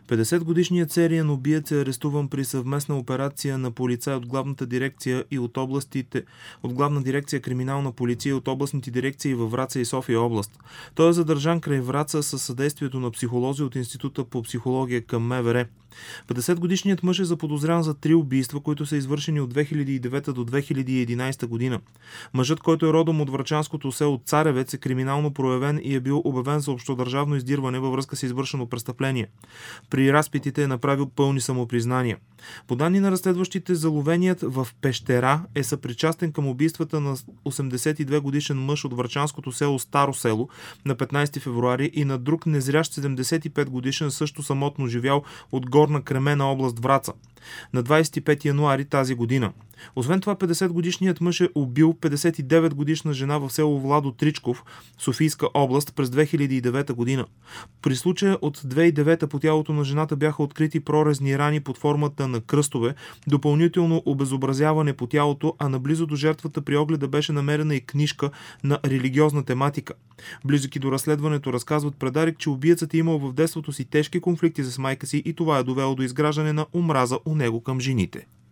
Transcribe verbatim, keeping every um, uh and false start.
петдесетгодишният сериен убиец е арестуван при съвместна операция на полицаи от главната дирекция и от областите, от главна дирекция криминална полиция и от областните дирекции във Враца и София област. Той е задържан край Враца със съдействието на психолози от Института по психология към МВР. петдесетгодишният мъж е заподозрян за три убийства, които са извършени от две хиляди и девета до две хиляди и единадесета година. Мъжът, който е родом от врачанското село Царевец, е криминално проявен и е бил обявен за общодържавно издирване във връзка с извършено престъпление. При разпитите е направил пълни самопризнания. По данни на разследващите, заловеният в Пещера е съпричастен към убийствата на осемдесет и две годишен мъж от врачанското село Старо село на петнадесети февруари и на друг незрящ седемдесет и пет годишен, също самотно живял от Горна Кремена, област Враца, на двадесет и пети януари тази година. Освен това, петдесетгодишният мъж е убил петдесет и девет годишна жена в село Владо Тричков, Софийска област, през две хиляди и девета година. При случая от две хиляди и девета по тялото на жената бяха открити прорезни рани под формата на кръстове, допълнително обезобразяване по тялото, а наблизо до жертвата при огледа беше намерена и книжка на религиозна тематика. Близки до разследването разказват предарик, че убиецът е имал в детството си тежки конфликти с майка си и това е довело до изграждане на омраза у него към жените.